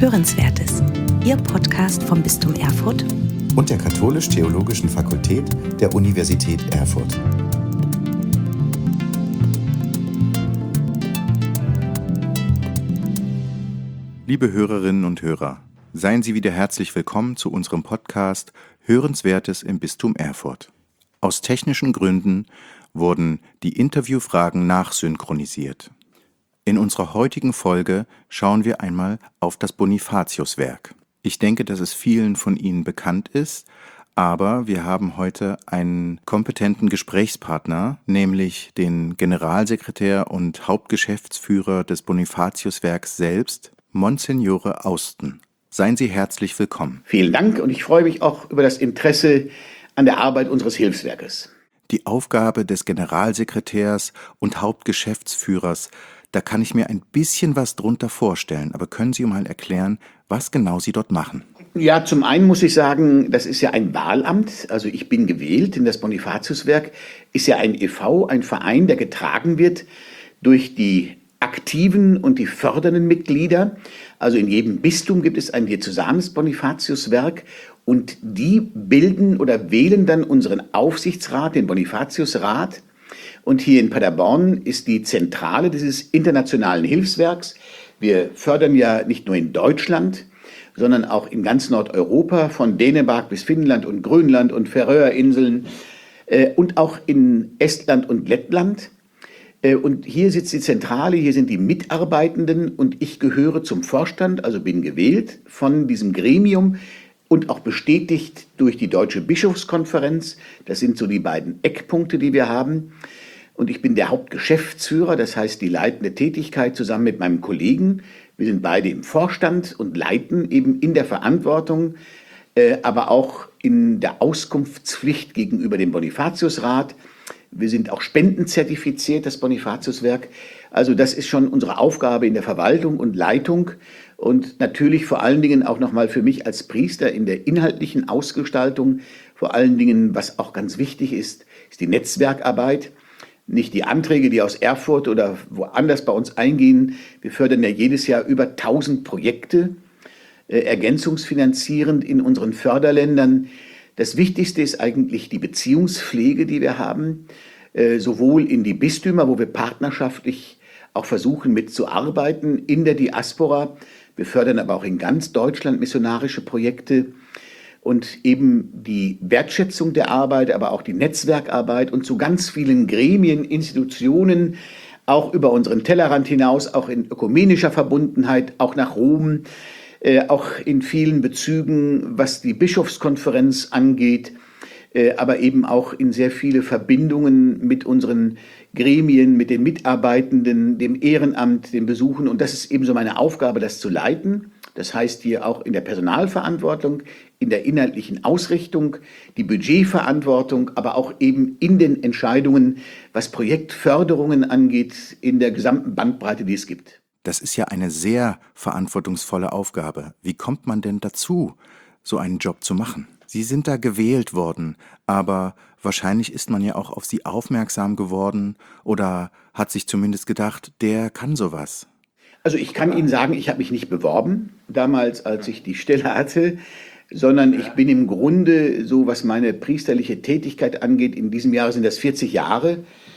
Hörenswertes, Ihr Podcast vom Bistum Erfurt und der Katholisch-Theologischen Fakultät der Universität Erfurt. Liebe Hörerinnen und Hörer, seien Sie wieder herzlich willkommen zu unserem Podcast Hörenswertes im Bistum Erfurt. Aus technischen Gründen wurden die Interviewfragen nachsynchronisiert. In unserer heutigen Folge schauen wir einmal auf das Bonifatiuswerk. Ich denke, dass es vielen von Ihnen bekannt ist, aber wir haben heute einen kompetenten Gesprächspartner, nämlich den Generalsekretär und Hauptgeschäftsführer des Bonifatiuswerks selbst, Monsignore Austen. Seien Sie herzlich willkommen. Vielen Dank und ich freue mich auch über das Interesse an der Arbeit unseres Hilfswerkes. Die Aufgabe des Generalsekretärs und Hauptgeschäftsführers, da kann ich mir ein bisschen was drunter vorstellen, aber können Sie mal erklären, was genau Sie dort machen? Ja, zum einen muss ich sagen, das ist ja ein Wahlamt, also ich bin gewählt, denn das Bonifatiuswerk ist ja ein e.V., ein Verein, der getragen wird durch die aktiven und die fördernden Mitglieder. Also in jedem Bistum gibt es ein diözesanes Bonifatiuswerk und die bilden oder wählen dann unseren Aufsichtsrat, den Bonifatiusrat. Und hier in Paderborn ist die Zentrale dieses internationalen Hilfswerks. Wir fördern ja nicht nur in Deutschland, sondern auch in ganz Nordeuropa, von Dänemark bis Finnland und Grönland und Färöerinseln und auch in Estland und Lettland. Und hier sitzt die Zentrale, hier sind die Mitarbeitenden und ich gehöre zum Vorstand, also bin gewählt von diesem Gremium und auch bestätigt durch die Deutsche Bischofskonferenz. Das sind so die beiden Eckpunkte, die wir haben. Und ich bin der Hauptgeschäftsführer, das heißt die leitende Tätigkeit zusammen mit meinem Kollegen. Wir sind beide im Vorstand und leiten eben in der Verantwortung, aber auch in der Auskunftspflicht gegenüber dem Bonifatiusrat. Wir sind auch spendenzertifiziert, das Bonifatiuswerk. Also das ist schon unsere Aufgabe in der Verwaltung und Leitung und natürlich vor allen Dingen auch nochmal für mich als Priester in der inhaltlichen Ausgestaltung. Vor allen Dingen, was auch ganz wichtig ist, ist die Netzwerkarbeit. Nicht die Anträge, die aus Erfurt oder woanders bei uns eingehen. Wir fördern ja jedes Jahr über 1000 Projekte, ergänzungsfinanzierend in unseren Förderländern. Das Wichtigste ist eigentlich die Beziehungspflege, die wir haben, sowohl in die Bistümer, wo wir partnerschaftlich auch versuchen mitzuarbeiten, in der Diaspora. Wir fördern aber auch in ganz Deutschland missionarische Projekte. Und eben die Wertschätzung der Arbeit, aber auch die Netzwerkarbeit und zu ganz vielen Gremien, Institutionen, auch über unseren Tellerrand hinaus, auch in ökumenischer Verbundenheit, auch nach Rom, auch in vielen Bezügen, was die Bischofskonferenz angeht, aber eben auch in sehr viele Verbindungen mit unseren Gremien, mit den Mitarbeitenden, dem Ehrenamt, den Besuchen. Und das ist eben so meine Aufgabe, das zu leiten. Das heißt hier auch in der Personalverantwortung, in der inhaltlichen Ausrichtung, die Budgetverantwortung, aber auch eben in den Entscheidungen, was Projektförderungen angeht, in der gesamten Bandbreite, die es gibt. Das ist ja eine sehr verantwortungsvolle Aufgabe. Wie kommt man denn dazu, so einen Job zu machen? Sie sind da gewählt worden, aber wahrscheinlich ist man ja auch auf Sie aufmerksam geworden oder hat sich zumindest gedacht, der kann sowas. Also ich kann Ihnen sagen, ich habe mich nicht beworben, damals als ich die Stelle hatte, sondern ich bin im Grunde, so was meine priesterliche Tätigkeit angeht, in diesem Jahr sind das 40 Jahre,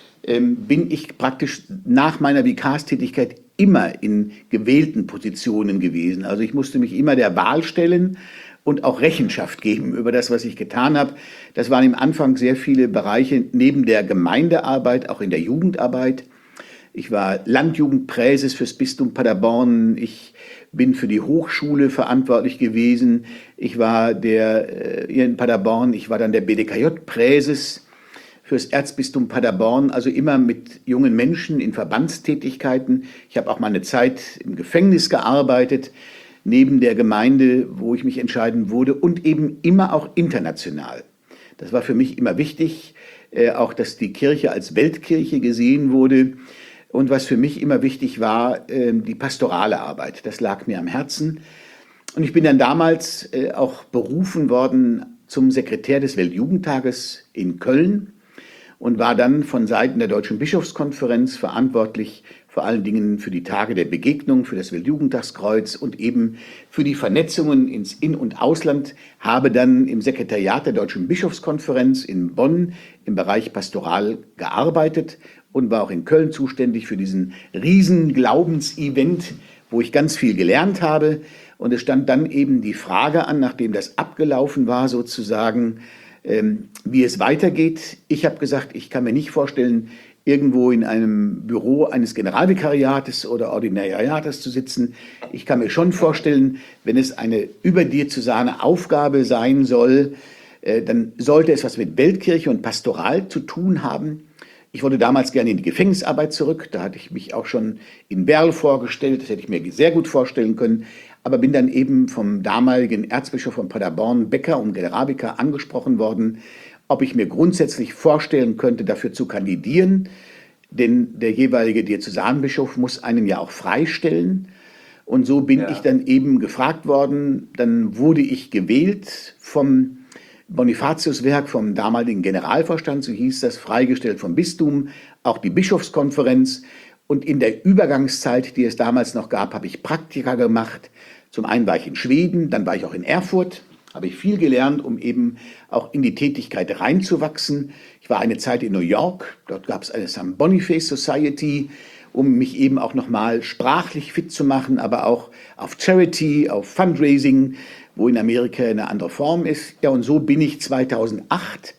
bin ich praktisch nach meiner Vikarstätigkeit immer in gewählten Positionen gewesen. Also ich musste mich immer der Wahl stellen und auch Rechenschaft geben über das, was ich getan habe. Das waren im Anfang sehr viele Bereiche neben der Gemeindearbeit, auch in der Jugendarbeit. Ich war Landjugendpräses fürs Bistum Paderborn. Ich bin für die Hochschule verantwortlich gewesen. Ich war hier in Paderborn, ich war dann der BDKJ-Präses fürs Erzbistum Paderborn, also immer mit jungen Menschen in Verbandstätigkeiten. Ich habe auch mal eine Zeit im Gefängnis gearbeitet, neben der Gemeinde, wo ich mich entscheiden wurde und eben immer auch international. Das war für mich immer wichtig, auch dass die Kirche als Weltkirche gesehen wurde. Und was für mich immer wichtig war, die pastorale Arbeit. Das lag mir am Herzen. Und ich bin dann damals auch berufen worden zum Sekretär des Weltjugendtages in Köln und war dann von Seiten der Deutschen Bischofskonferenz verantwortlich vor allen Dingen für die Tage der Begegnung, für das Weltjugendtagskreuz und eben für die Vernetzungen ins In- und Ausland, habe dann im Sekretariat der Deutschen Bischofskonferenz in Bonn im Bereich Pastoral gearbeitet und war auch in Köln zuständig für diesen riesen Glaubensevent, wo ich ganz viel gelernt habe. Und es stand dann eben die Frage an, nachdem das abgelaufen war sozusagen, wie es weitergeht. Ich habe gesagt, ich kann mir nicht vorstellen, irgendwo in einem Büro eines Generalvikariates oder Ordinariates zu sitzen. Ich kann mir schon vorstellen, wenn es eine überdiözesane Aufgabe sein soll, dann sollte es was mit Weltkirche und Pastoral zu tun haben. Ich wollte damals gerne in die Gefängnisarbeit zurück. Da hatte ich mich auch schon in Werl vorgestellt. Das hätte ich mir sehr gut vorstellen können. Aber bin dann eben vom damaligen Erzbischof von Paderborn, Becker, um Generalvikar angesprochen worden, ob ich mir grundsätzlich vorstellen könnte, dafür zu kandidieren. Denn der jeweilige Diözesanbischof muss einen ja auch freistellen. Und so bin ich dann eben gefragt worden. Dann wurde ich gewählt vom Bonifatiuswerk, vom damaligen Generalvorstand, so hieß das, freigestellt vom Bistum, auch die Bischofskonferenz. Und in der Übergangszeit, die es damals noch gab, habe ich Praktika gemacht. Zum einen war ich in Schweden, dann war ich auch in Erfurt, habe ich viel gelernt, um eben auch in die Tätigkeit reinzuwachsen. Ich war eine Zeit in New York, dort gab es eine St. Boniface Society, um mich eben auch nochmal sprachlich fit zu machen, aber auch auf Charity, auf Fundraising, wo in Amerika eine andere Form ist. Ja, und so bin ich 2008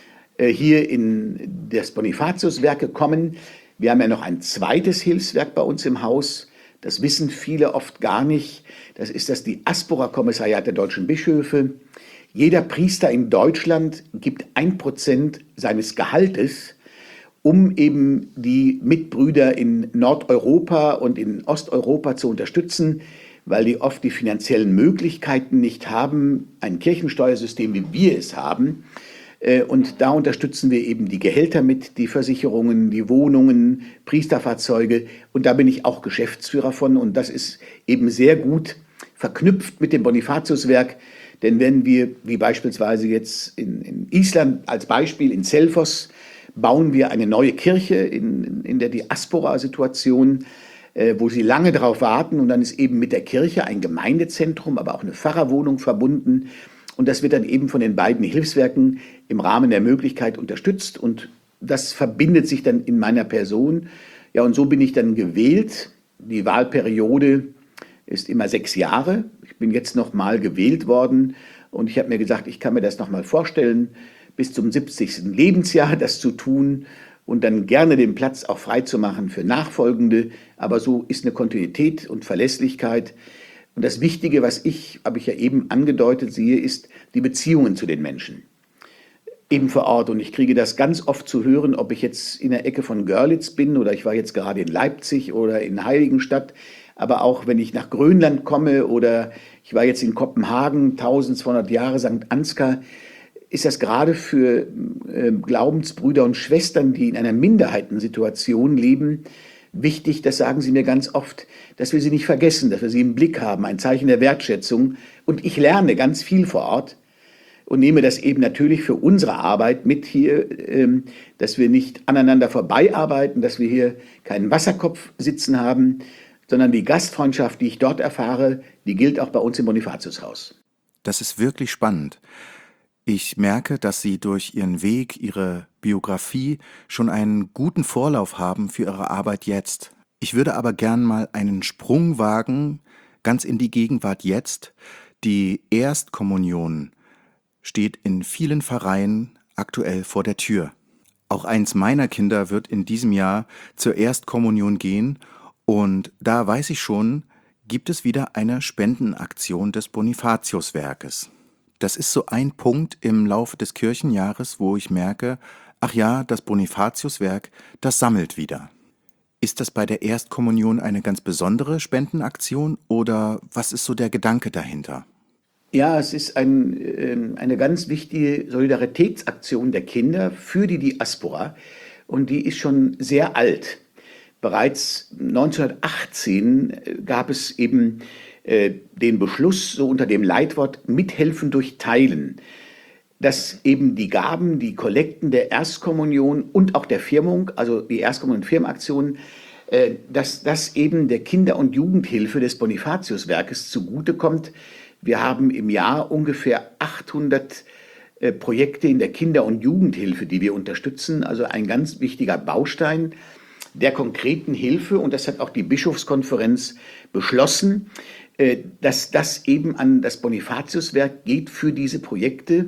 hier in das Bonifatiuswerk gekommen. Wir haben ja noch ein zweites Hilfswerk bei uns im Haus. Das wissen viele oft gar nicht. Das ist das Diaspora-Kommissariat der deutschen Bischöfe. Jeder Priester in Deutschland gibt 1% seines Gehaltes, um eben die Mitbrüder in Nordeuropa und in Osteuropa zu unterstützen, weil die oft die finanziellen Möglichkeiten nicht haben, ein Kirchensteuersystem, wie wir es haben. Und da unterstützen wir eben die Gehälter mit, die Versicherungen, die Wohnungen, Priesterfahrzeuge. Und da bin ich auch Geschäftsführer von. Und das ist eben sehr gut verknüpft mit dem Bonifatiuswerk. Denn wenn wir, wie beispielsweise jetzt in Island als Beispiel, in Selfoss, bauen wir eine neue Kirche in der Diaspora-Situation, wo sie lange darauf warten. Und dann ist eben mit der Kirche ein Gemeindezentrum, aber auch eine Pfarrerwohnung verbunden. Und das wird dann eben von den beiden Hilfswerken im Rahmen der Möglichkeit unterstützt. Und das verbindet sich dann in meiner Person. Ja, und so bin ich dann gewählt. Die Wahlperiode ist immer 6 Jahre. Ich bin jetzt noch mal gewählt worden. Und ich habe mir gesagt, ich kann mir das noch mal vorstellen, bis zum 70. Lebensjahr das zu tun und dann gerne den Platz auch freizumachen für Nachfolgende. Aber so ist eine Kontinuität und Verlässlichkeit. Und das Wichtige, was ich, habe ich ja eben angedeutet, sehe, ist die Beziehungen zu den Menschen. Eben vor Ort. Und ich kriege das ganz oft zu hören, ob ich jetzt in der Ecke von Görlitz bin oder ich war jetzt gerade in Leipzig oder in Heiligenstadt. Aber auch wenn ich nach Grönland komme oder ich war jetzt in Kopenhagen, 1200 Jahre St. Ansgar, ist das gerade für Glaubensbrüder und Schwestern, die in einer Minderheitensituation leben, wichtig, das sagen sie mir ganz oft, dass wir sie nicht vergessen, dass wir sie im Blick haben, ein Zeichen der Wertschätzung. Und ich lerne ganz viel vor Ort und nehme das eben natürlich für unsere Arbeit mit hier, dass wir nicht aneinander vorbeiarbeiten, dass wir hier keinen Wasserkopf sitzen haben, sondern die Gastfreundschaft, die ich dort erfahre, die gilt auch bei uns im Bonifatiushaus. Das ist wirklich spannend. Ich merke, dass Sie durch Ihren Weg, Ihre Biografie schon einen guten Vorlauf haben für Ihre Arbeit jetzt. Ich würde aber gern mal einen Sprung wagen, ganz in die Gegenwart jetzt. Die Erstkommunion steht in vielen Pfarreien aktuell vor der Tür. Auch eins meiner Kinder wird in diesem Jahr zur Erstkommunion gehen und da weiß ich schon, gibt es wieder eine Spendenaktion des Bonifatiuswerkes. Das ist so ein Punkt im Laufe des Kirchenjahres, wo ich merke, ach ja, das Bonifatiuswerk, das sammelt wieder. Ist das bei der Erstkommunion eine ganz besondere Spendenaktion oder was ist so der Gedanke dahinter? Ja, es ist eine ganz wichtige Solidaritätsaktion der Kinder für die Diaspora und die ist schon sehr alt. Bereits 1918 gab es eben den Beschluss, so unter dem Leitwort Mithelfen durch Teilen, dass eben die Gaben, die Kollekten der Erstkommunion und auch der Firmung, also die Erstkommunion- und Firmenaktion, dass das eben der Kinder- und Jugendhilfe des Bonifatiuswerkes zugutekommt. Wir haben im Jahr ungefähr 800 Projekte in der Kinder- und Jugendhilfe, die wir unterstützen, also ein ganz wichtiger Baustein der konkreten Hilfe. Und das hat auch die Bischofskonferenz beschlossen, dass das eben an das Bonifatiuswerk geht für diese Projekte,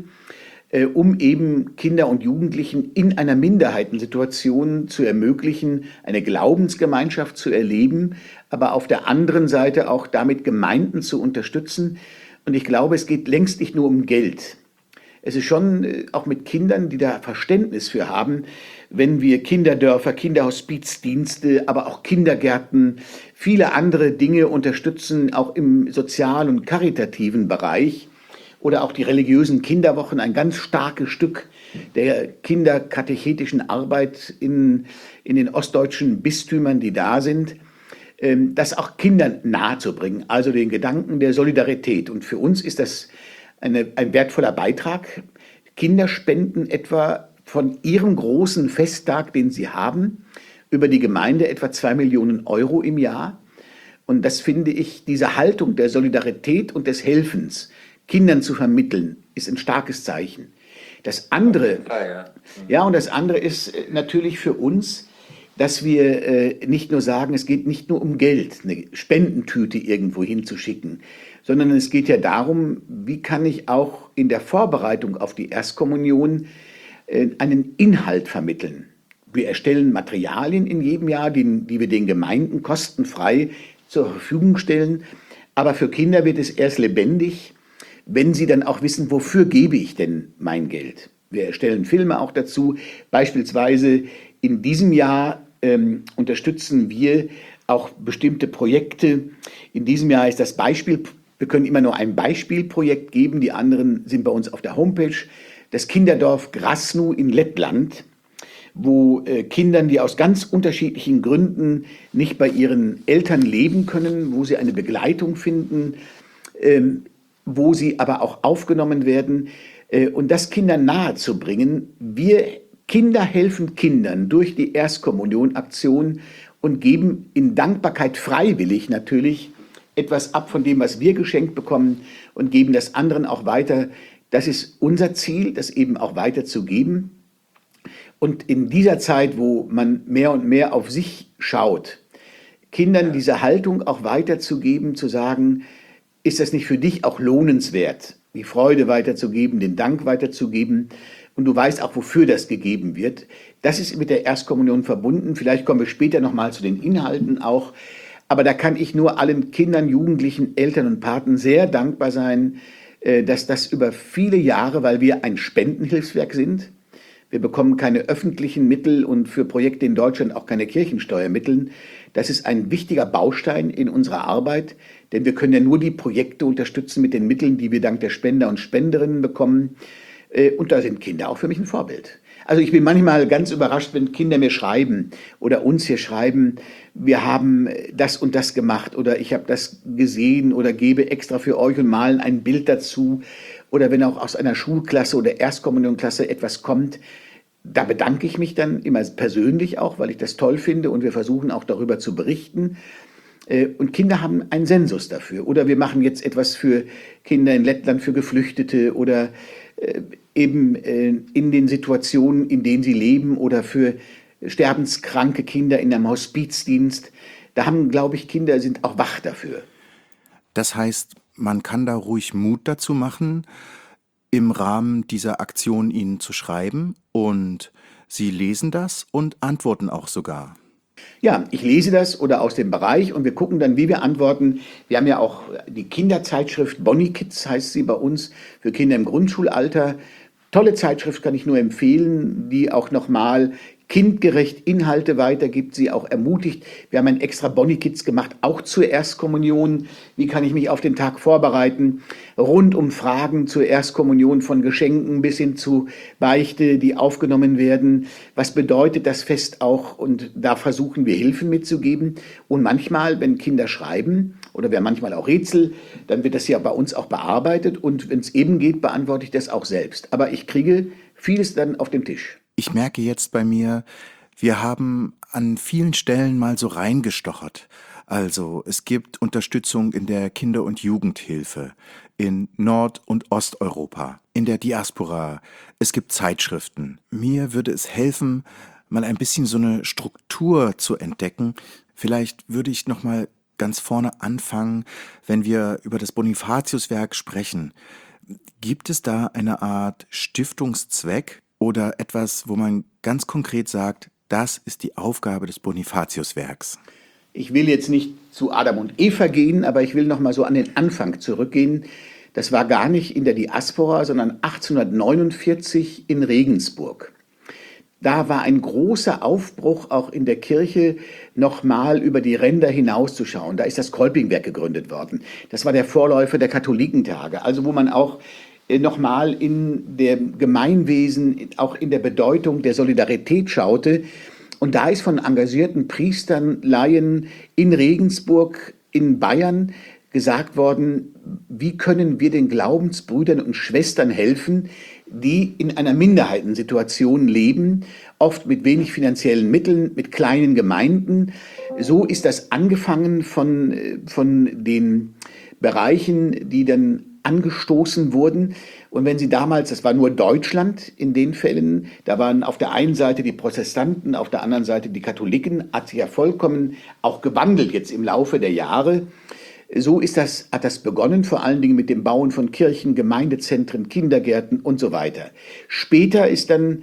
um eben Kinder und Jugendlichen in einer Minderheitensituation zu ermöglichen, eine Glaubensgemeinschaft zu erleben, aber auf der anderen Seite auch damit Gemeinden zu unterstützen. Und ich glaube, es geht längst nicht nur um Geld. Es ist schon auch mit Kindern, die da Verständnis für haben, wenn wir Kinderdörfer, Kinderhospizdienste, aber auch Kindergärten, viele andere Dinge unterstützen, auch im sozialen und karitativen Bereich oder auch die religiösen Kinderwochen, ein ganz starkes Stück der kinderkatechetischen Arbeit in den ostdeutschen Bistümern, die da sind, das auch Kindern nahezubringen, also den Gedanken der Solidarität. Und für uns ist das ein wertvoller Beitrag. Kinder spenden etwa von ihrem großen Festtag, den sie haben, über die Gemeinde etwa 2 Millionen Euro im Jahr. Und das finde ich, diese Haltung der Solidarität und des Helfens, Kindern zu vermitteln, ist ein starkes Zeichen. Das andere, und das andere ist natürlich für uns, dass wir nicht nur sagen, es geht nicht nur um Geld, eine Spendentüte irgendwo hinzuschicken, sondern es geht ja darum, wie kann ich auch in der Vorbereitung auf die Erstkommunion einen Inhalt vermitteln. Wir erstellen Materialien in jedem Jahr, die wir den Gemeinden kostenfrei zur Verfügung stellen. Aber für Kinder wird es erst lebendig, wenn sie dann auch wissen, wofür gebe ich denn mein Geld. Wir erstellen Filme auch dazu. Beispielsweise in diesem Jahr unterstützen wir auch bestimmte Projekte. In diesem Jahr ist das Beispiel, wir können immer nur ein Beispielprojekt geben, die anderen sind bei uns auf der Homepage. Das Kinderdorf Grasnu in Lettland, wo Kindern, die aus ganz unterschiedlichen Gründen nicht bei ihren Eltern leben können, wo sie eine Begleitung finden, wo sie aber auch aufgenommen werden und das Kindern nahezubringen. Wir Kinder helfen Kindern durch die Erstkommunion-Aktion und geben in Dankbarkeit freiwillig natürlich etwas ab von dem, was wir geschenkt bekommen und geben das anderen auch weiter. Das ist unser Ziel, das eben auch weiterzugeben. Und in dieser Zeit, wo man mehr und mehr auf sich schaut, Kindern diese Haltung auch weiterzugeben, zu sagen, ist das nicht für dich auch lohnenswert, die Freude weiterzugeben, den Dank weiterzugeben und du weißt auch, wofür das gegeben wird. Das ist mit der Erstkommunion verbunden. Vielleicht kommen wir später nochmal zu den Inhalten auch. Aber da kann ich nur allen Kindern, Jugendlichen, Eltern und Paten sehr dankbar sein, dass das über viele Jahre, weil wir ein Spendenhilfswerk sind, wir bekommen keine öffentlichen Mittel und für Projekte in Deutschland auch keine Kirchensteuermittel. Das ist ein wichtiger Baustein in unserer Arbeit, denn wir können ja nur die Projekte unterstützen mit den Mitteln, die wir dank der Spender und Spenderinnen bekommen. Und da sind Kinder auch für mich ein Vorbild. Also ich bin manchmal ganz überrascht, wenn Kinder mir schreiben oder uns hier schreiben, wir haben das und das gemacht oder ich habe das gesehen oder gebe extra für euch und malen ein Bild dazu. Oder wenn auch aus einer Schulklasse oder Erstkommunionklasse etwas kommt, da bedanke ich mich dann immer persönlich auch, weil ich das toll finde und wir versuchen auch darüber zu berichten. Und Kinder haben einen Sensus dafür. Oder wir machen jetzt etwas für Kinder in Lettland, für Geflüchtete oder eben in den Situationen, in denen sie leben oder für sterbenskranke Kinder in einem Hospizdienst. Da haben, glaube ich, Kinder sind auch wach dafür. Das heißt, man kann da ruhig Mut dazu machen, im Rahmen dieser Aktion Ihnen zu schreiben und Sie lesen das und antworten auch sogar. Ja, ich lese das oder aus dem Bereich und wir gucken dann, wie wir antworten. Wir haben ja auch die Kinderzeitschrift Bonnie Kids, heißt sie bei uns, für Kinder im Grundschulalter. Tolle Zeitschrift, kann ich nur empfehlen, die auch nochmal kindgerecht Inhalte weitergibt, sie auch ermutigt. Wir haben ein extra Bonnie Kids gemacht, auch zur Erstkommunion. Wie kann ich mich auf den Tag vorbereiten? Rund um Fragen zur Erstkommunion, von Geschenken bis hin zu Beichte, die aufgenommen werden. Was bedeutet das Fest auch? Und da versuchen wir Hilfen mitzugeben. Und manchmal, wenn Kinder schreiben oder wir haben manchmal auch Rätsel, dann wird das ja bei uns auch bearbeitet. Und wenn es eben geht, beantworte ich das auch selbst. Aber ich kriege vieles dann auf den Tisch. Ich merke jetzt bei mir, Wir haben an vielen Stellen mal so reingestochert. Also es gibt Unterstützung in der Kinder- und Jugendhilfe, in Nord- und Osteuropa, in der Diaspora. Es gibt Zeitschriften. Mir würde es helfen, mal ein bisschen so eine Struktur zu entdecken. Vielleicht würde ich noch mal ganz vorne anfangen, wenn wir über das Bonifatiuswerk sprechen. Gibt es da eine Art Stiftungszweck oder etwas, wo man ganz konkret sagt, das ist die Aufgabe des Bonifatiuswerks? Ich will jetzt nicht zu Adam und Eva gehen, aber ich will noch mal so an den Anfang zurückgehen. Das war gar nicht in der Diaspora, sondern 1849 in Regensburg. Da war ein großer Aufbruch auch in der Kirche, nochmal über die Ränder hinauszuschauen. Da ist das Kolpingwerk gegründet worden. Das war der Vorläufer der Katholikentage, also wo man auch nochmal in dem Gemeinwesen, auch in der Bedeutung der Solidarität schaute. Und da ist von engagierten Priestern, Laien in Regensburg, in Bayern gesagt worden, wie können wir den Glaubensbrüdern und Schwestern helfen, die in einer Minderheitensituation leben, oft mit wenig finanziellen Mitteln, mit kleinen Gemeinden. So ist das angefangen von den Bereichen, die dann angestoßen wurden. Und wenn Sie damals, das war nur Deutschland in den Fällen, da waren auf der einen Seite die Protestanten, auf der anderen Seite die Katholiken, hat sich ja vollkommen auch gewandelt jetzt im Laufe der Jahre. So hat das begonnen, vor allen Dingen mit dem Bauen von Kirchen, Gemeindezentren, Kindergärten und so weiter. Später ist dann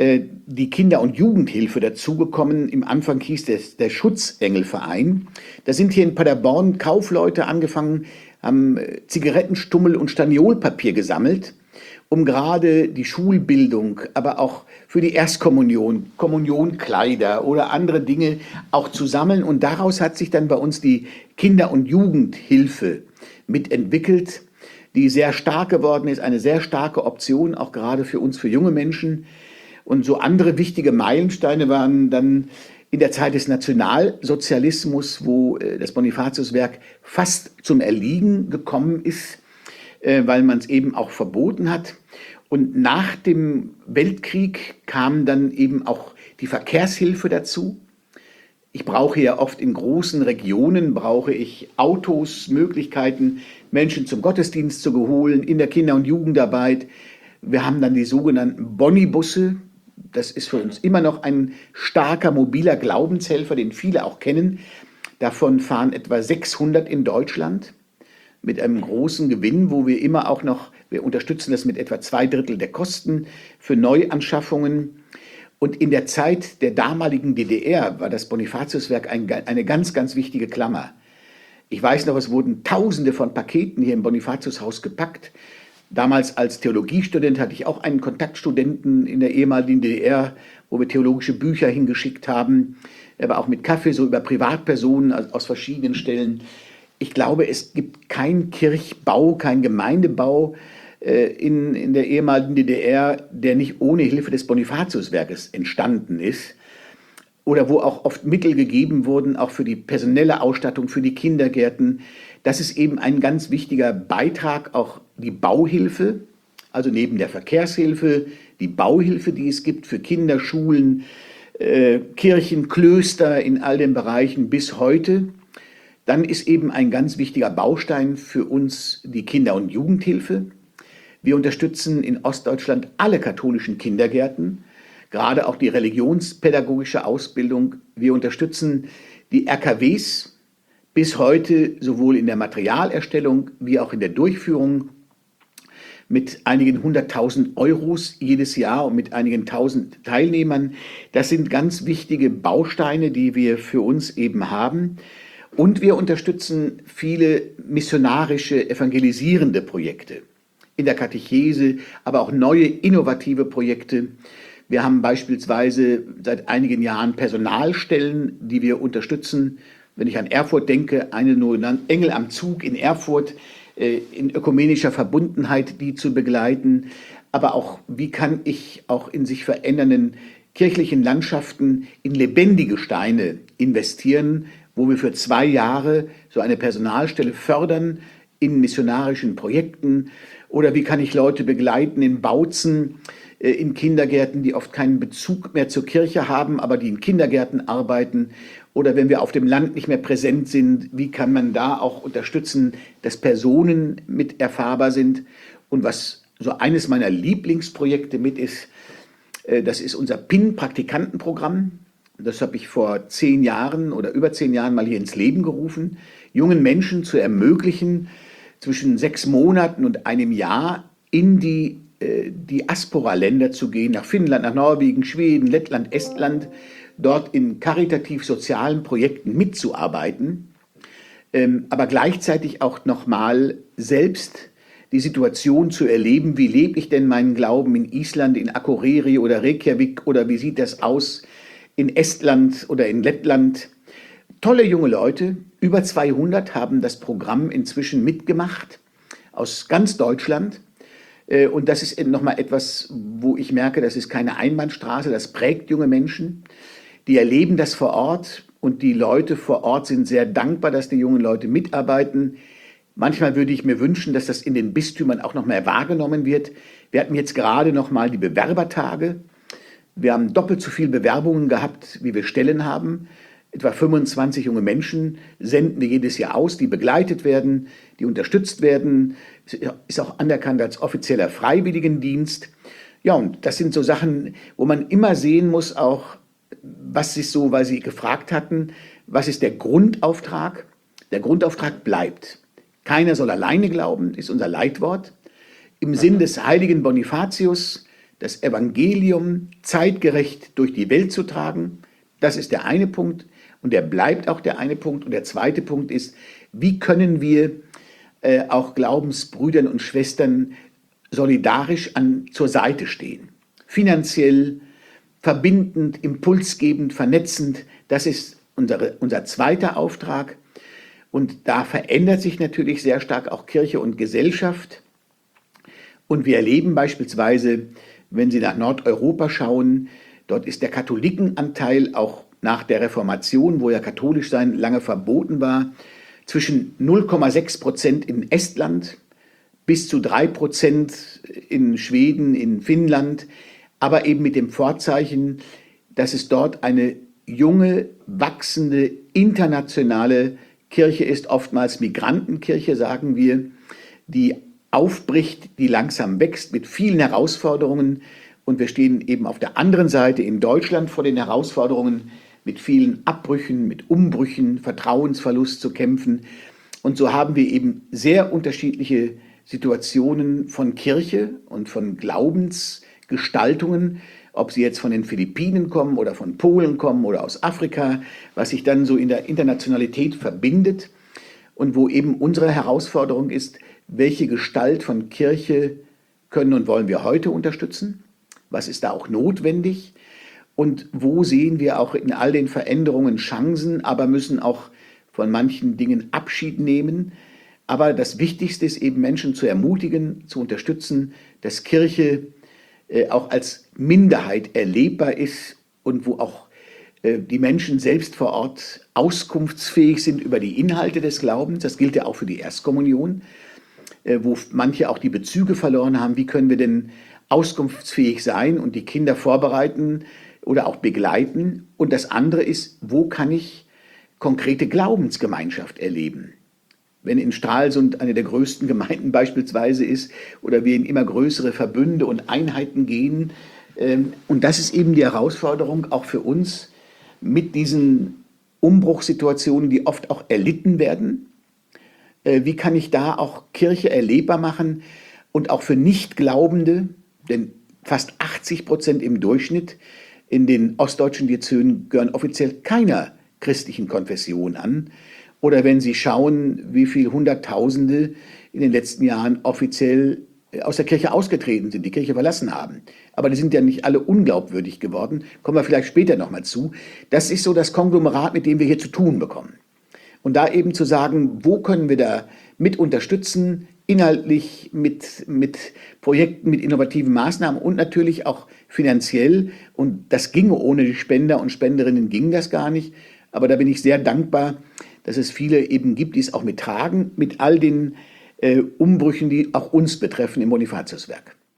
die Kinder- und Jugendhilfe dazugekommen. Im Anfang hieß es der Schutzengelverein. Da sind hier in Paderborn Kaufleute angefangen, haben Zigarettenstummel und Staniolpapier gesammelt, um gerade die Schulbildung, aber auch für die Erstkommunion, Kommunionkleider oder andere Dinge auch zu sammeln. Und daraus hat sich dann bei uns die Kinder- und Jugendhilfe mitentwickelt, die sehr stark geworden ist, eine sehr starke Option, auch gerade für uns, für junge Menschen. Und so andere wichtige Meilensteine waren dann in der Zeit des Nationalsozialismus, wo das Bonifatiuswerk fast zum Erliegen gekommen ist, weil man es eben auch verboten hat. Und nach dem Weltkrieg kam dann eben auch die Verkehrshilfe dazu. Ich brauche ja oft in großen Regionen, brauche ich Autos, Möglichkeiten, Menschen zum Gottesdienst zu holen, in der Kinder- und Jugendarbeit. Wir haben dann die sogenannten Bonibusse. Das ist für uns immer noch ein starker mobiler Glaubenshelfer, den viele auch kennen. Davon fahren etwa 600 in Deutschland mit einem großen Gewinn, wo wir immer auch noch, wir unterstützen das mit etwa 2/3 der Kosten für Neuanschaffungen. Und in der Zeit der damaligen DDR war das Bonifatiuswerk eine ganz, ganz wichtige Klammer. Ich weiß noch, es wurden Tausende von Paketen hier im Bonifatiushaus gepackt. Damals als Theologiestudent hatte ich auch einen Kontaktstudenten in der ehemaligen DDR, wo wir theologische Bücher hingeschickt haben, aber auch mit Kaffee, so über Privatpersonen aus verschiedenen Stellen. Ich glaube, es gibt keinen Kirchbau, keinen Gemeindebau in der ehemaligen DDR, der nicht ohne Hilfe des Bonifatiuswerkes entstanden ist. Oder wo auch oft Mittel gegeben wurden, auch für die personelle Ausstattung, für die Kindergärten. Das ist eben ein ganz wichtiger Beitrag, auch die Bauhilfe, also neben der Verkehrshilfe, die Bauhilfe, die es gibt für Kinder, Schulen, Kirchen, Klöster in all den Bereichen bis heute. Dann ist eben ein ganz wichtiger Baustein für uns die Kinder- und Jugendhilfe. Wir unterstützen in Ostdeutschland alle katholischen Kindergärten, gerade auch die religionspädagogische Ausbildung. Wir unterstützen die RKWs bis heute sowohl in der Materialerstellung wie auch in der Durchführung mit einigen 100.000 Euros jedes Jahr und mit einigen 1.000 Teilnehmern. Das sind ganz wichtige Bausteine, die wir für uns eben haben. Und wir unterstützen viele missionarische, evangelisierende Projekte in der Katechese, aber auch neue, innovative Projekte. Wir haben beispielsweise seit einigen Jahren Personalstellen, die wir unterstützen. Wenn ich an Erfurt denke, eine nur Engel am Zug in Erfurt, in ökumenischer Verbundenheit, die zu begleiten. Aber auch, wie kann ich auch in sich verändernden kirchlichen Landschaften in lebendige Steine investieren, wo wir für 2 Jahre so eine Personalstelle fördern in missionarischen Projekten. Oder wie kann ich Leute begleiten in Bautzen, in Kindergärten, die oft keinen Bezug mehr zur Kirche haben, aber die in Kindergärten arbeiten. Oder wenn wir auf dem Land nicht mehr präsent sind, wie kann man da auch unterstützen, dass Personen mit erfahrbar sind? Und was so eines meiner Lieblingsprojekte mit ist, das ist unser PIN-Praktikantenprogramm. Das habe ich vor 10 Jahren oder über 10 Jahren mal hier ins Leben gerufen, jungen Menschen zu ermöglichen, zwischen 6 Monaten und einem Jahr in die Diaspora-Länder zu gehen, nach Finnland, nach Norwegen, Schweden, Lettland, Estland, dort in karitativ-sozialen Projekten mitzuarbeiten, aber gleichzeitig auch nochmal selbst die Situation zu erleben, wie lebe ich denn meinen Glauben in Island, in Akureyri oder Reykjavik oder wie sieht das aus in Estland oder in Lettland. Tolle junge Leute, über 200 haben das Programm inzwischen mitgemacht, aus ganz Deutschland. Und das ist nochmal etwas, wo ich merke, das ist keine Einbahnstraße, das prägt junge Menschen. Die erleben das vor Ort und die Leute vor Ort sind sehr dankbar, dass die jungen Leute mitarbeiten. Manchmal würde ich mir wünschen, dass das in den Bistümern auch noch mehr wahrgenommen wird. Wir hatten jetzt gerade noch mal die Bewerbertage. Wir haben doppelt so viele Bewerbungen gehabt, wie wir Stellen haben. Etwa 25 junge Menschen senden wir jedes Jahr aus, die begleitet werden, die unterstützt werden. Ist auch anerkannt als offizieller Freiwilligendienst. Ja, und das sind so Sachen, wo man immer sehen muss, auch was ist so, weil Sie gefragt hatten, was ist der Grundauftrag? Der Grundauftrag bleibt. Keiner soll alleine glauben, ist unser Leitwort. Im Sinn des heiligen Bonifatius, das Evangelium zeitgerecht durch die Welt zu tragen, das ist der eine Punkt und der bleibt auch der eine Punkt. Und der zweite Punkt ist, wie können wir auch Glaubensbrüdern und Schwestern solidarisch zur Seite stehen? Finanziell, verbindend, impulsgebend, vernetzend, das ist unser zweiter Auftrag. Und da verändert sich natürlich sehr stark auch Kirche und Gesellschaft. Und wir erleben beispielsweise, wenn Sie nach Nordeuropa schauen, dort ist der Katholikenanteil auch nach der Reformation, wo ja katholisch sein lange verboten war, zwischen 0,6% in Estland bis zu 3% in Schweden, in Finnland, aber eben mit dem Vorzeichen, dass es dort eine junge, wachsende, internationale Kirche ist, oftmals Migrantenkirche, sagen wir, die aufbricht, die langsam wächst mit vielen Herausforderungen. Und wir stehen eben auf der anderen Seite in Deutschland vor den Herausforderungen, mit vielen Abbrüchen, mit Umbrüchen, Vertrauensverlust zu kämpfen. Und so haben wir eben sehr unterschiedliche Situationen von Kirche und von Glaubensgestaltungen, ob sie jetzt von den Philippinen kommen oder von Polen kommen oder aus Afrika, was sich dann so in der Internationalität verbindet und wo eben unsere Herausforderung ist, welche Gestalt von Kirche können und wollen wir heute unterstützen? Was ist da auch notwendig? Und wo sehen wir auch in all den Veränderungen Chancen, aber müssen auch von manchen Dingen Abschied nehmen? Aber das Wichtigste ist eben, Menschen zu ermutigen, zu unterstützen, dass Kirche auch als Minderheit erlebbar ist und wo auch die Menschen selbst vor Ort auskunftsfähig sind über die Inhalte des Glaubens. Das gilt ja auch für die Erstkommunion, wo manche auch die Bezüge verloren haben. Wie können wir denn auskunftsfähig sein und die Kinder vorbereiten oder auch begleiten? Und das andere ist, wo kann ich konkrete Glaubensgemeinschaft erleben? Wenn in Stralsund eine der größten Gemeinden beispielsweise ist oder wir in immer größere Verbünde und Einheiten gehen. Und das ist eben die Herausforderung auch für uns mit diesen Umbruchssituationen, die oft auch erlitten werden. Wie kann ich da auch Kirche erlebbar machen und auch für Nichtglaubende, denn fast 80% im Durchschnitt in den ostdeutschen Diözesen gehören offiziell keiner christlichen Konfession an. Oder wenn Sie schauen, wie viele Hunderttausende in den letzten Jahren offiziell aus der Kirche ausgetreten sind, die Kirche verlassen haben. Aber die sind ja nicht alle unglaubwürdig geworden. Kommen wir vielleicht später nochmal zu. Das ist so das Konglomerat, mit dem wir hier zu tun bekommen. Und da eben zu sagen, wo können wir da mit unterstützen, inhaltlich mit Projekten, mit innovativen Maßnahmen und natürlich auch finanziell. Und das ginge ohne die Spender und Spenderinnen, ging das gar nicht. Aber da bin ich sehr dankbar, dass es viele eben gibt, die es auch mittragen, mit all den Umbrüchen, die auch uns betreffen im Bonifatiuswerk.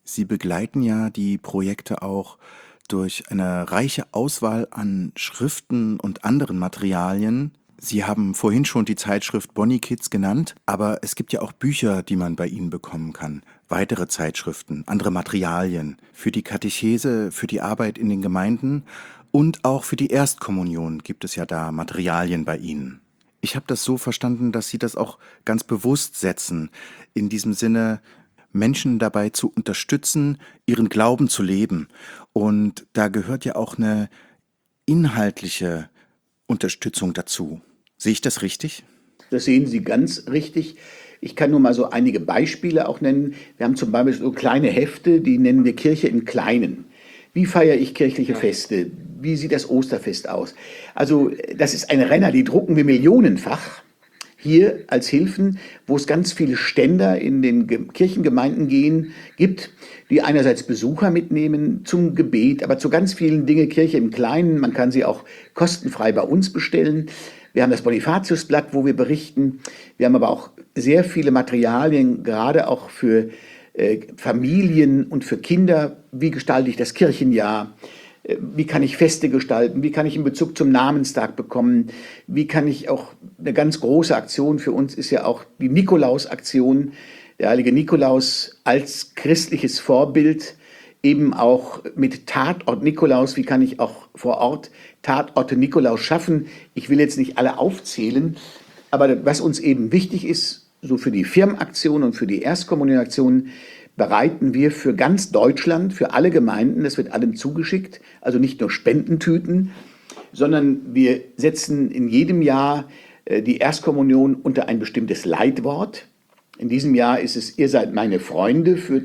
Sie begleiten ja die Projekte auch durch eine reiche Auswahl an Schriften und anderen Materialien. Sie haben vorhin schon die Zeitschrift Bonnie Kids genannt, aber es gibt ja auch Bücher, die man bei Ihnen bekommen kann. Weitere Zeitschriften, andere Materialien für die Katechese, für die Arbeit in den Gemeinden und auch für die Erstkommunion gibt es ja da Materialien bei Ihnen. Ich habe das so verstanden, dass Sie das auch ganz bewusst setzen, in diesem Sinne Menschen dabei zu unterstützen, ihren Glauben zu leben. Und da gehört ja auch eine inhaltliche Unterstützung dazu. Sehe ich das richtig? Das sehen Sie ganz richtig. Ich kann nur mal so einige Beispiele auch nennen. Wir haben zum Beispiel so kleine Hefte, die nennen wir Kirche im Kleinen. Wie feiere ich kirchliche Feste? Wie sieht das Osterfest aus? Also das ist ein Renner, die drucken wir millionenfach hier als Hilfen, wo es ganz viele Ständer in den Kirchengemeinden gibt, die einerseits Besucher mitnehmen zum Gebet, aber zu ganz vielen Dingen Kirche im Kleinen. Man kann sie auch kostenfrei bei uns bestellen. Wir haben das Bonifatiusblatt, wo wir berichten. Wir haben aber auch sehr viele Materialien, gerade auch für Familien und für Kinder. Wie gestalte ich das Kirchenjahr? Wie kann ich Feste gestalten? Wie kann ich einen Bezug zum Namenstag bekommen? Wie kann ich auch, eine ganz große Aktion für uns ist ja auch die Nikolaus-Aktion, der heilige Nikolaus als christliches Vorbild, eben auch mit Tatort Nikolaus. Wie kann ich auch vor Ort Tatorte Nikolaus schaffen? Ich will jetzt nicht alle aufzählen, aber was uns eben wichtig ist, so für die Firmenaktion und für die Erstkommunionaktion, bereiten wir für ganz Deutschland, für alle Gemeinden, das wird allen zugeschickt, also nicht nur Spendentüten, sondern wir setzen in jedem Jahr die Erstkommunion unter ein bestimmtes Leitwort. In diesem Jahr ist es Ihr seid meine Freunde für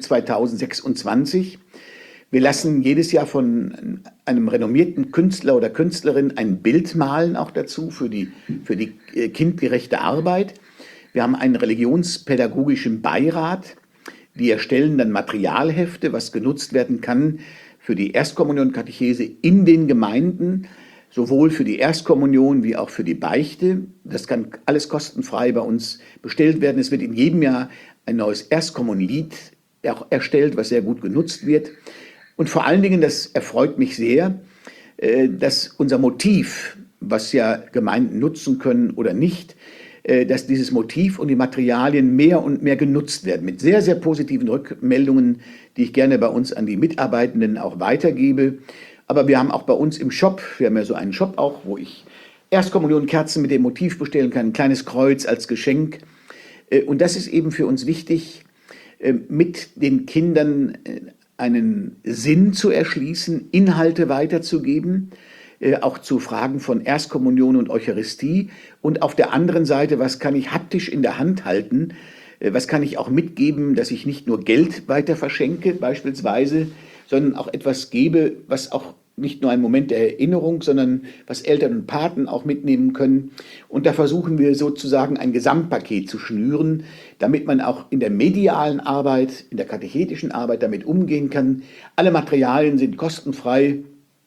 2026. Wir lassen jedes Jahr von einem renommierten Künstler oder Künstlerin ein Bild malen, auch dazu für die kindgerechte Arbeit. Wir haben einen religionspädagogischen Beirat, die erstellen dann Materialhefte, was genutzt werden kann für die Erstkommunion-Katechese in den Gemeinden, sowohl für die Erstkommunion wie auch für die Beichte. Das kann alles kostenfrei bei uns bestellt werden. Es wird in jedem Jahr ein neues Erstkommunionlied auch erstellt, was sehr gut genutzt wird. Und vor allen Dingen, das erfreut mich sehr, dass unser Motiv, was ja Gemeinden nutzen können oder nicht, dass dieses Motiv und die Materialien mehr und mehr genutzt werden, mit sehr, sehr positiven Rückmeldungen, die ich gerne bei uns an die Mitarbeitenden auch weitergebe. Aber wir haben auch bei uns im Shop, wir haben ja so einen Shop auch, wo ich Erstkommunionkerzen mit dem Motiv bestellen kann, ein kleines Kreuz als Geschenk. Und das ist eben für uns wichtig, mit den Kindern einen Sinn zu erschließen, Inhalte weiterzugeben, auch zu Fragen von Erstkommunion und Eucharistie. Und auf der anderen Seite, was kann ich haptisch in der Hand halten? Was kann ich auch mitgeben, dass ich nicht nur Geld weiter verschenke beispielsweise, sondern auch etwas gebe, was auch nicht nur ein Moment der Erinnerung, sondern was Eltern und Paten auch mitnehmen können. Und da versuchen wir sozusagen ein Gesamtpaket zu schnüren, damit man auch in der medialen Arbeit, in der katechetischen Arbeit damit umgehen kann. Alle Materialien sind kostenfrei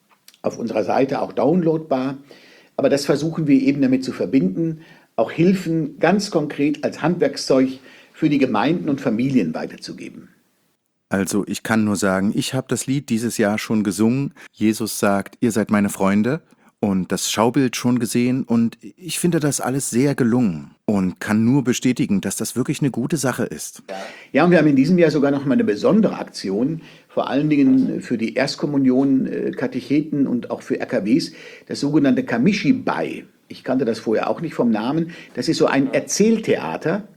auf unserer Seite auch downloadbar, aber das versuchen wir eben damit zu verbinden, auch Hilfen ganz konkret als Handwerkszeug für die Gemeinden und Familien weiterzugeben. Also ich kann nur sagen, ich habe das Lied dieses Jahr schon gesungen. Jesus sagt, ihr seid meine Freunde, und das Schaubild schon gesehen, und ich finde das alles sehr gelungen und kann nur bestätigen, dass das wirklich eine gute Sache ist. Ja, und wir haben in diesem Jahr sogar noch mal eine besondere Aktion, vor allen Dingen für die Erstkommunion, Katecheten und auch für RKWs, das sogenannte Kamischi-Bei. Ich kannte das vorher auch nicht vom Namen. Das ist so ein Erzähltheater,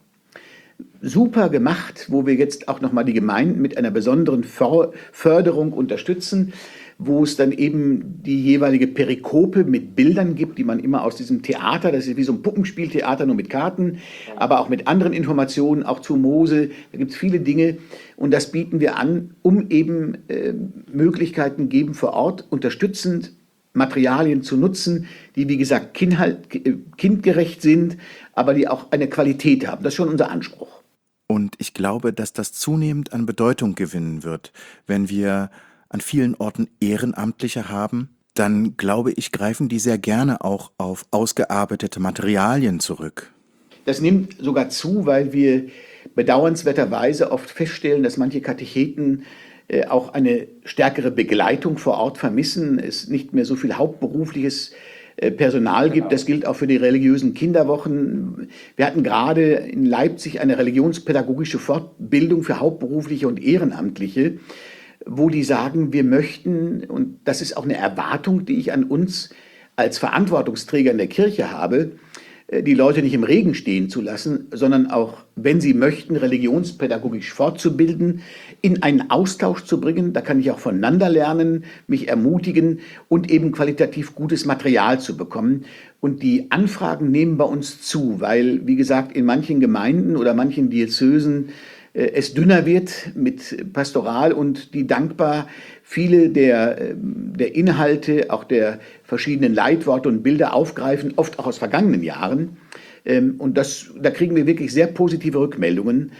super gemacht, wo wir jetzt auch noch mal die Gemeinden mit einer besonderen Förderung unterstützen, wo es dann eben die jeweilige Perikope mit Bildern gibt, die man immer aus diesem Theater, das ist wie so ein Puppenspieltheater, nur mit Karten, aber auch mit anderen Informationen, auch zu Mose, da gibt es viele Dinge, und das bieten wir an, um eben Möglichkeiten geben vor Ort, unterstützend Materialien zu nutzen, die wie gesagt kindgerecht sind, aber die auch eine Qualität haben. Das ist schon unser Anspruch. Und ich glaube, dass das zunehmend an Bedeutung gewinnen wird, wenn wir an vielen Orten Ehrenamtliche haben, dann glaube ich, greifen die sehr gerne auch auf ausgearbeitete Materialien zurück. Das nimmt sogar zu, weil wir bedauernswerterweise oft feststellen, dass manche Katecheten auch eine stärkere Begleitung vor Ort vermissen, es nicht mehr so viel hauptberufliches Personal gibt. Das gilt auch für die religiösen Kinderwochen. Wir hatten gerade in Leipzig eine religionspädagogische Fortbildung für Hauptberufliche und Ehrenamtliche, wo die sagen, wir möchten, und das ist auch eine Erwartung, die ich an uns als Verantwortungsträger in der Kirche habe, die Leute nicht im Regen stehen zu lassen, sondern auch, wenn sie möchten, religionspädagogisch fortzubilden, in einen Austausch zu bringen. Da kann ich auch voneinander lernen, mich ermutigen und eben qualitativ gutes Material zu bekommen. Und die Anfragen nehmen bei uns zu, weil, wie gesagt, in manchen Gemeinden oder manchen Diözesen es dünner wird mit Pastoral und die dankbar viele der Inhalte, auch der verschiedenen Leitworte und Bilder aufgreifen, oft auch aus vergangenen Jahren. Und da kriegen wir wirklich sehr positive Rückmeldungen.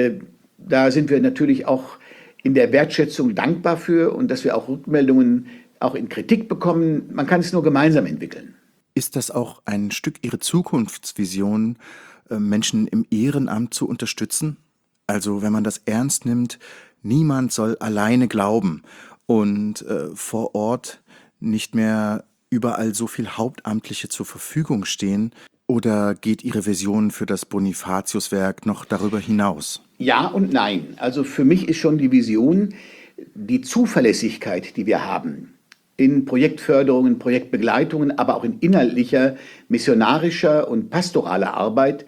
Da sind wir natürlich auch in der Wertschätzung dankbar für und dass wir auch Rückmeldungen auch in Kritik bekommen. Man kann es nur gemeinsam entwickeln. Ist das auch ein Stück Ihre Zukunftsvision, Menschen im Ehrenamt zu unterstützen? Also wenn man das ernst nimmt, niemand soll alleine glauben und vor Ort nicht mehr überall so viel Hauptamtliche zur Verfügung stehen? Oder geht Ihre Vision für das Bonifatiuswerk noch darüber hinaus? Ja und nein. Also für mich ist schon die Vision, die Zuverlässigkeit, die wir haben in Projektförderungen, Projektbegleitungen, aber auch in inhaltlicher, missionarischer und pastoraler Arbeit,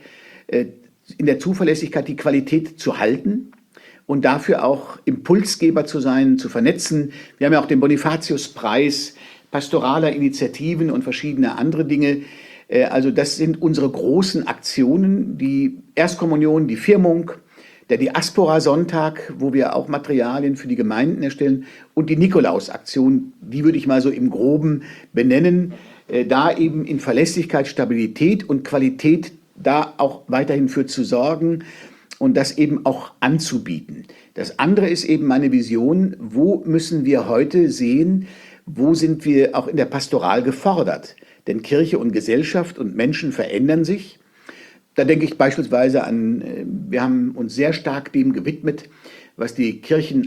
in der Zuverlässigkeit die Qualität zu halten und dafür auch Impulsgeber zu sein, zu vernetzen. Wir haben ja auch den Bonifatiuspreis pastoraler Initiativen und verschiedene andere Dinge. Also das sind unsere großen Aktionen, die Erstkommunion, die Firmung, der Diaspora-Sonntag, wo wir auch Materialien für die Gemeinden erstellen und die Nikolaus-Aktion, die würde ich mal so im Groben benennen, da eben in Verlässlichkeit, Stabilität und Qualität da auch weiterhin für zu sorgen und das eben auch anzubieten. Das andere ist eben meine Vision, wo müssen wir heute sehen, wo sind wir auch in der Pastoral gefordert? Denn Kirche und Gesellschaft und Menschen verändern sich. Da denke ich beispielsweise an, wir haben uns sehr stark dem gewidmet, was die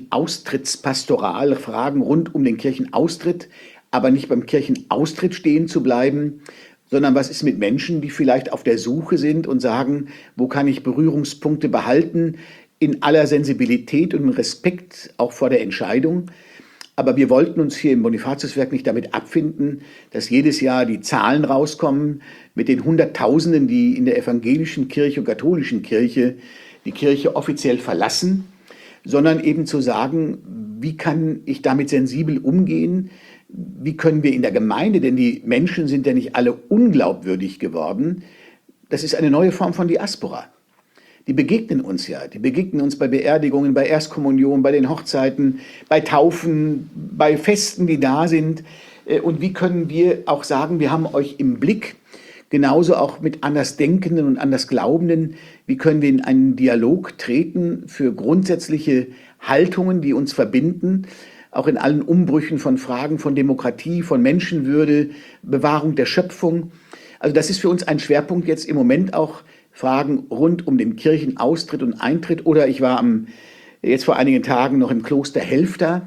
Kirchenaustrittspastoral Fragen rund um den Kirchenaustritt, aber nicht beim Kirchenaustritt stehen zu bleiben, sondern was ist mit Menschen, die vielleicht auf der Suche sind und sagen, wo kann ich Berührungspunkte behalten, in aller Sensibilität und Respekt auch vor der Entscheidung. Aber wir wollten uns hier im Bonifatiuswerk nicht damit abfinden, dass jedes Jahr die Zahlen rauskommen mit den Hunderttausenden, die in der evangelischen Kirche und katholischen Kirche die Kirche offiziell verlassen, sondern eben zu sagen, wie kann ich damit sensibel umgehen? Wie können wir in der Gemeinde, denn die Menschen sind ja nicht alle unglaubwürdig geworden, das ist eine neue Form von Diaspora. Die begegnen uns ja, die begegnen uns bei Beerdigungen, bei Erstkommunion, bei den Hochzeiten, bei Taufen, bei Festen, die da sind. Und wie können wir auch sagen, wir haben euch im Blick, genauso auch mit Andersdenkenden und Andersglaubenden, wie können wir in einen Dialog treten für grundsätzliche Haltungen, die uns verbinden, auch in allen Umbrüchen von Fragen von Demokratie, von Menschenwürde, Bewahrung der Schöpfung. Also das ist für uns ein Schwerpunkt jetzt im Moment auch, Fragen rund um den Kirchenaustritt und Eintritt. Oder ich war jetzt vor einigen Tagen noch im Kloster Helfta.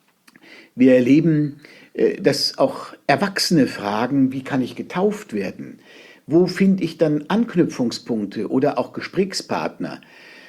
Wir erleben, dass auch Erwachsene fragen, wie kann ich getauft werden? Wo finde ich dann Anknüpfungspunkte oder auch Gesprächspartner?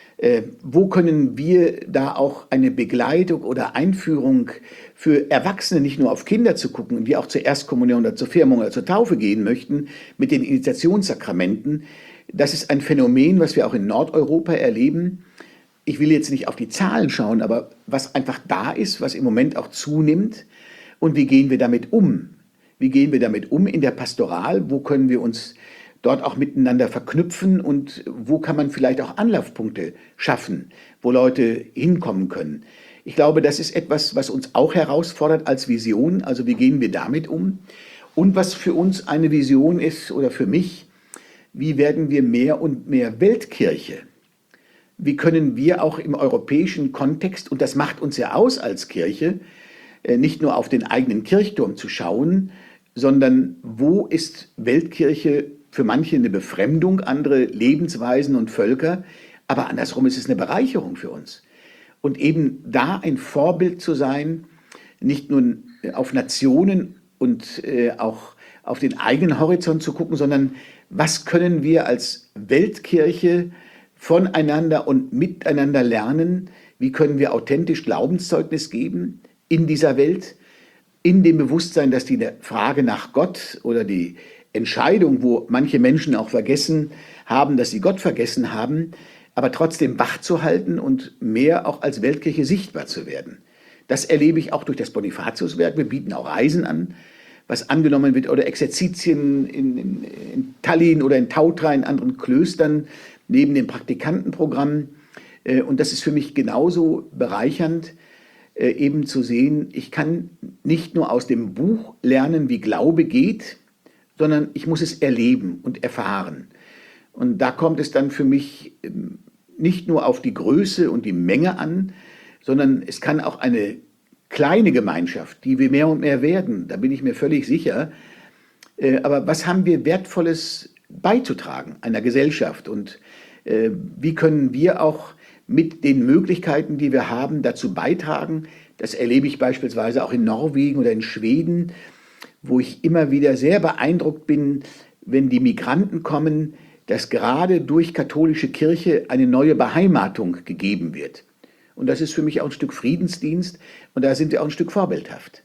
Wo können wir da auch eine Begleitung oder Einführung für Erwachsene, nicht nur auf Kinder zu gucken, die auch zur Erstkommunion oder zur Firmung oder zur Taufe gehen möchten, mit den Initiationssakramenten? Das ist ein Phänomen, was wir auch in Nordeuropa erleben. Ich will jetzt nicht auf die Zahlen schauen, aber was einfach da ist, was im Moment auch zunimmt. Und wie gehen wir damit um? Wie gehen wir damit um in der Pastoral? Wo können wir uns dort auch miteinander verknüpfen? Und wo kann man vielleicht auch Anlaufpunkte schaffen, wo Leute hinkommen können? Ich glaube, das ist etwas, was uns auch herausfordert als Vision. Also wie gehen wir damit um? Und was für uns eine Vision ist oder für mich, wie werden wir mehr und mehr Weltkirche? Wie können wir auch im europäischen Kontext, und das macht uns ja aus als Kirche, nicht nur auf den eigenen Kirchturm zu schauen, sondern wo ist Weltkirche für manche eine Befremdung, andere Lebensweisen und Völker, aber andersrum ist es eine Bereicherung für uns. und eben da ein Vorbild zu sein, nicht nur auf Nationen und auch auf den eigenen Horizont zu gucken, sondern was können wir als Weltkirche voneinander und miteinander lernen? Wie können wir authentisch Glaubenszeugnis geben in dieser Welt? In dem Bewusstsein, dass die Frage nach Gott oder die Entscheidung, wo manche Menschen auch vergessen haben, dass sie Gott vergessen haben, aber trotzdem wach zu halten und mehr auch als Weltkirche sichtbar zu werden. Das erlebe ich auch durch das Bonifatiuswerk. Wir bieten auch Reisen an, was angenommen wird, oder Exerzitien in Tallinn oder in Tautra, in anderen Klöstern, neben dem Praktikantenprogramm. Und das ist für mich genauso bereichernd, eben zu sehen, ich kann nicht nur aus dem Buch lernen, wie Glaube geht, sondern ich muss es erleben und erfahren. Und da kommt es dann für mich nicht nur auf die Größe und die Menge an, sondern es kann auch eine kleine Gemeinschaft, die wir mehr und mehr werden, da bin ich mir völlig sicher. Aber was haben wir Wertvolles beizutragen einer Gesellschaft? Und wie können wir auch mit den Möglichkeiten, die wir haben, dazu beitragen? Das erlebe ich beispielsweise auch in Norwegen oder in Schweden, wo ich immer wieder sehr beeindruckt bin, wenn die Migranten kommen, dass gerade durch katholische Kirche eine neue Beheimatung gegeben wird. Und das ist für mich auch ein Stück Friedensdienst und da sind wir auch ein Stück vorbildhaft.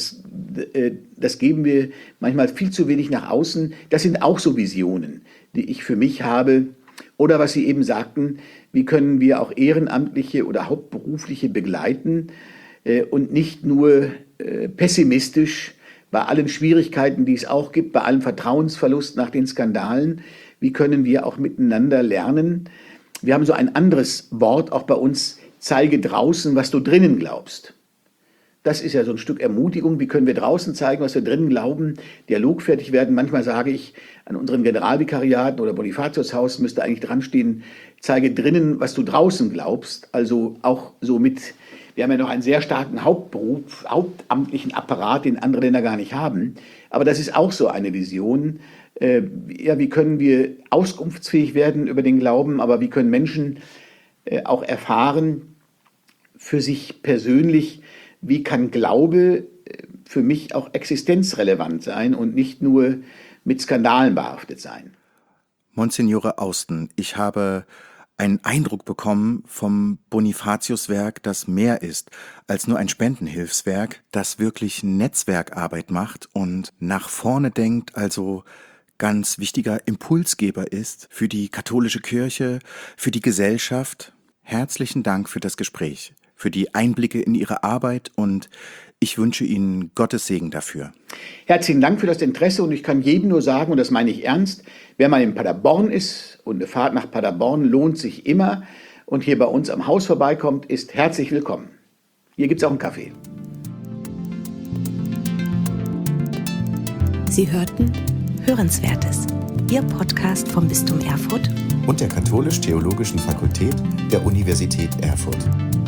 Das geben wir manchmal viel zu wenig nach außen. Das sind auch so Visionen, die ich für mich habe. Oder was Sie eben sagten, wie können wir auch Ehrenamtliche oder Hauptberufliche begleiten und nicht nur pessimistisch bei allen Schwierigkeiten, die es auch gibt, bei allem Vertrauensverlust nach den Skandalen. Wie können wir auch miteinander lernen? Wir haben so ein anderes Wort auch bei uns, zeige draußen, was du drinnen glaubst. Das ist ja so ein Stück Ermutigung. Wie können wir draußen zeigen, was wir drinnen glauben, dialogfertig werden? Manchmal sage ich, an unseren Generalvikariaten oder Bonifatiushaus müsste eigentlich dran stehen, zeige drinnen, was du draußen glaubst. Also auch so mit, wir haben ja noch einen sehr starken Hauptberuf, hauptamtlichen Apparat, den andere Länder gar nicht haben. Aber das ist auch so eine Vision. Ja, wie können wir auskunftsfähig werden über den Glauben, aber wie können Menschen auch erfahren, für sich persönlich, wie kann Glaube für mich auch existenzrelevant sein und nicht nur mit Skandalen behaftet sein. Monsignore Austen, ich habe einen Eindruck bekommen vom Bonifatiuswerk, das mehr ist als nur ein Spendenhilfswerk, das wirklich Netzwerkarbeit macht und nach vorne denkt, also ganz wichtiger Impulsgeber ist für die katholische Kirche, für die Gesellschaft. Herzlichen Dank für das Gespräch, für die Einblicke in Ihre Arbeit und ich wünsche Ihnen Gottes Segen dafür. Herzlichen Dank für das Interesse und ich kann jedem nur sagen, und das meine ich ernst, wer mal in Paderborn ist und eine Fahrt nach Paderborn lohnt sich immer und hier bei uns am Haus vorbeikommt, ist herzlich willkommen. Hier gibt es auch einen Kaffee. Sie hörten Hörenswertes, Ihr Podcast vom Bistum Erfurt und der Katholisch-Theologischen Fakultät der Universität Erfurt.